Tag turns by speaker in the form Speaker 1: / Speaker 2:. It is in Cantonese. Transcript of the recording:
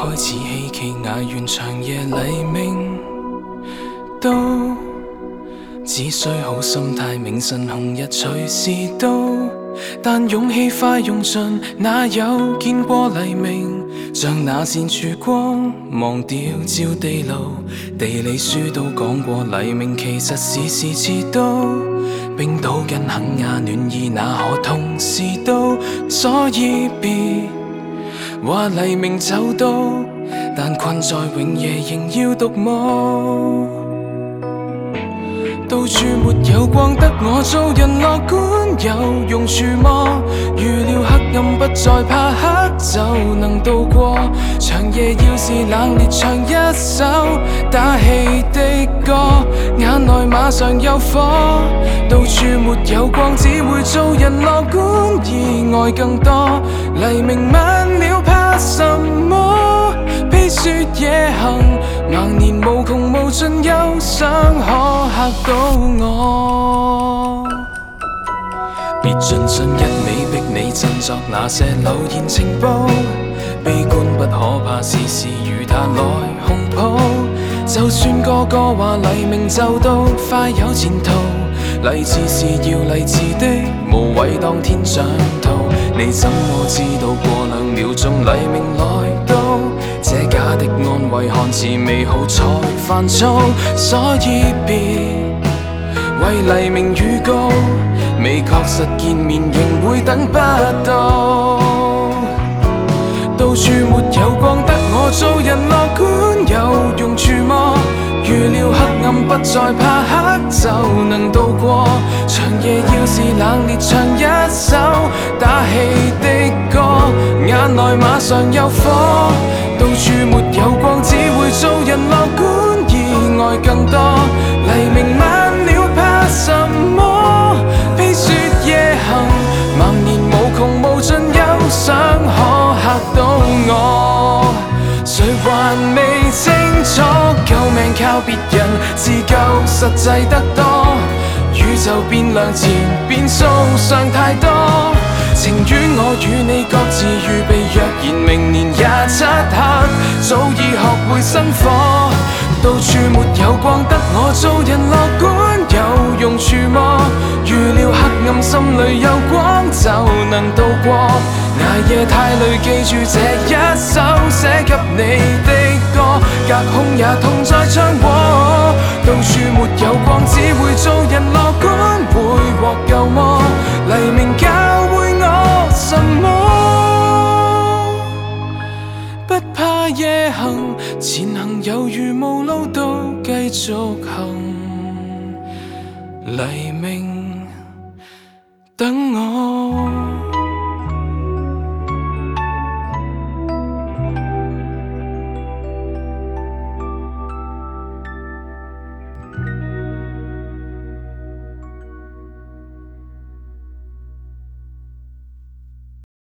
Speaker 1: 開始希冀捱完長夜黎明，都只需好心態，明晨紅日隨時到。但勇氣快用盡，哪有見過黎明？像那扇曙光，忘掉照地路。地理書都講過，黎明其實時時遲到。冰島跟肯亞暖意，那可同時到？所以別話黎明就到，但困在永夜仍要獨舞。到處沒有光，得我做人樂觀有用處麼？預料黑暗不再怕黑，就能渡過長夜。要是冷冽唱一首打氣的歌，眼內馬上有火。到處沒有光，只會做人樂觀，意外更多。黎明晚了怕什麼？披雪夜行，茫然無窮無盡憂傷，可嚇到我。別盡信一味逼你振作那些流言情報，悲觀不可怕，事事如他來紅抱。就算個個話黎明就到，快有前途。勵志是要勵志的，無謂當天長途。你怎麼知道過2秒鐘黎明來到？這假的安慰看似美好才煩躁，所以別為黎明預告，未確實見面仍會等不到。到處沒有光，得我做人樂觀有用處麼？預料黑暗不再怕黑，就能渡過長夜。要是冷冽唱一首打氣的歌，眼內馬上有火。到處沒有光，只會做人樂觀，意外更多。黎明晚了怕什麼？披雪夜行，茫然無窮無盡憂傷，可嚇到我。誰還未清楚，救命靠別人，自救實際得多。宇宙變量前變數上太多，情願我與你各自預備，若然明年27刻，早已學會生火。到處沒有光，得我做人樂觀有用處麼？預料黑暗心裏有光，就能渡過捱夜太累，記住這一首寫給你的歌，隔空也痛在唱和。到處沒有光，只會做人樂觀，會獲救麼？黎明教會我什麼？不怕夜行，前行猶如無路都繼續行。黎明等我。